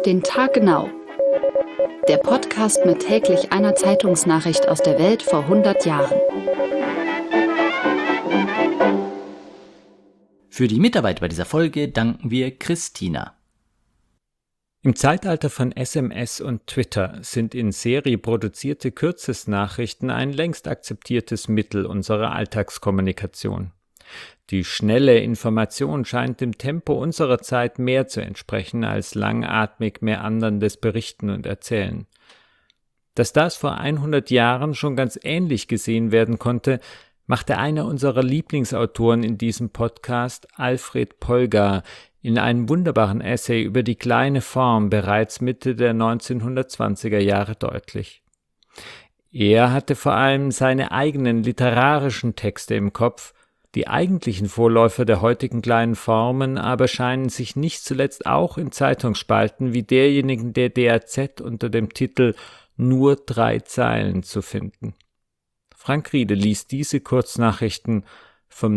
den Tag genau. Der Podcast mit täglich einer Zeitungsnachricht aus der Welt vor 100 Jahren. Für die Mitarbeit bei dieser Folge danken wir Christina. Im Zeitalter von SMS und Twitter sind in Serie produzierte Kürzesnachrichten ein längst akzeptiertes Mittel unserer Alltagskommunikation. Die schnelle Information scheint dem Tempo unserer Zeit mehr zu entsprechen als langatmig meanderndes Berichten und Erzählen. Dass das vor 100 Jahren schon ganz ähnlich gesehen werden konnte, machte einer unserer Lieblingsautoren in diesem Podcast, Alfred Polgar, in einem wunderbaren Essay über die kleine Form bereits Mitte der 1920er Jahre deutlich. Er hatte vor allem seine eigenen literarischen Texte im Kopf. Die eigentlichen Vorläufer der heutigen kleinen Formen aber scheinen sich nicht zuletzt auch in Zeitungsspalten wie derjenigen der DAZ unter dem Titel »Nur 3 Zeilen« zu finden. Frank Riede liest diese Kurznachrichten vom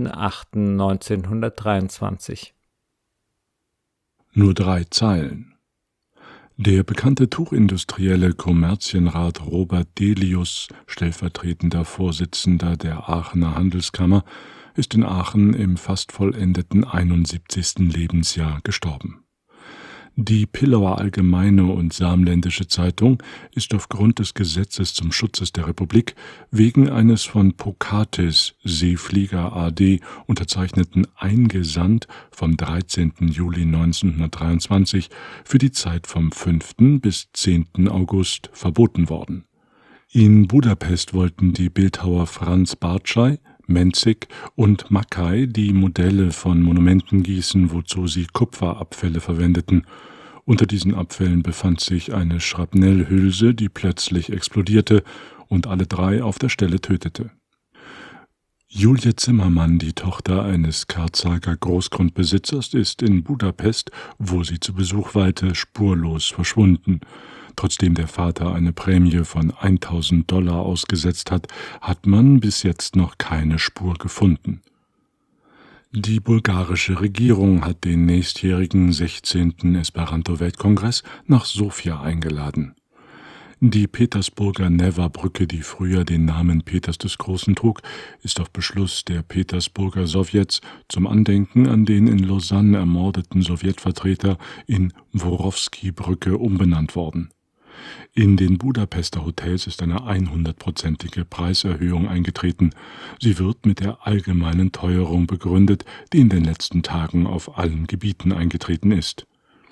9.8.1923. Nur 3 Zeilen. Der bekannte Tuchindustrielle Kommerzienrat Robert Delius, stellvertretender Vorsitzender der Aachener Handelskammer, ist in Aachen im fast vollendeten 71. Lebensjahr gestorben. Die Pillauer Allgemeine und Samländische Zeitung ist aufgrund des Gesetzes zum Schutz der Republik wegen eines von Pocatis, Seeflieger AD, unterzeichneten Eingesandt vom 13. Juli 1923 für die Zeit vom 5. bis 10. August verboten worden. In Budapest wollten die Bildhauer Franz Bartschai, Menzig und Mackay die Modelle von Monumenten gießen, wozu sie Kupferabfälle verwendeten. Unter diesen Abfällen befand sich eine Schrapnellhülse, die plötzlich explodierte und alle 3 auf der Stelle tötete. Julie Zimmermann, die Tochter eines Karzager Großgrundbesitzers, ist in Budapest, wo sie zu Besuch weilte, spurlos verschwunden. Trotzdem der Vater eine Prämie von $1.000 ausgesetzt hat, hat man bis jetzt noch keine Spur gefunden. Die bulgarische Regierung hat den nächstjährigen 16. Esperanto-Weltkongress nach Sofia eingeladen. Die Petersburger Neva-Brücke, die früher den Namen Peters des Großen trug, ist auf Beschluss der Petersburger Sowjets zum Andenken an den in Lausanne ermordeten Sowjetvertreter in Worowski-Brücke umbenannt worden. In den Budapester Hotels ist eine 100%ige Preiserhöhung eingetreten. Sie wird mit der allgemeinen Teuerung begründet, die in den letzten Tagen auf allen Gebieten eingetreten ist.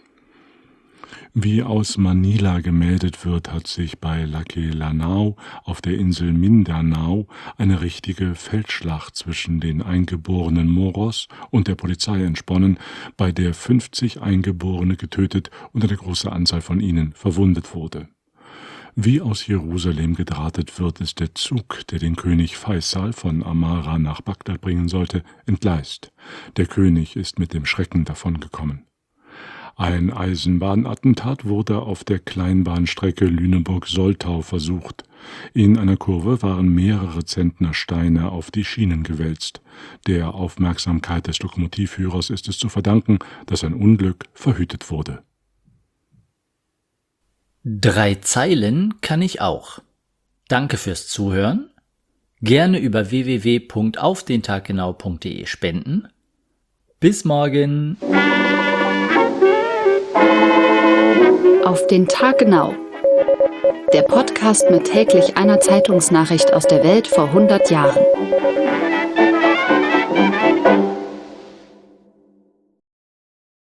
Wie aus Manila gemeldet wird, hat sich bei Lanao auf der Insel Mindanao eine richtige Feldschlacht zwischen den eingeborenen Moros und der Polizei entsponnen, bei der 50 Eingeborene getötet und eine große Anzahl von ihnen verwundet wurde. Wie aus Jerusalem gedrahtet wird, ist der Zug, der den König Faisal von Amara nach Bagdad bringen sollte, entgleist. Der König ist mit dem Schrecken davongekommen. Ein Eisenbahnattentat wurde auf der Kleinbahnstrecke Lüneburg-Soltau versucht. In einer Kurve waren mehrere Zentner Steine auf die Schienen gewälzt. Der Aufmerksamkeit des Lokomotivführers ist es zu verdanken, dass ein Unglück verhütet wurde. 3 Zeilen kann ich auch. Danke fürs Zuhören. Gerne über www.aufdentaggenau.de spenden. Bis morgen. Auf den Tag genau. Der Podcast mit täglich einer Zeitungsnachricht aus der Welt vor 100 Jahren.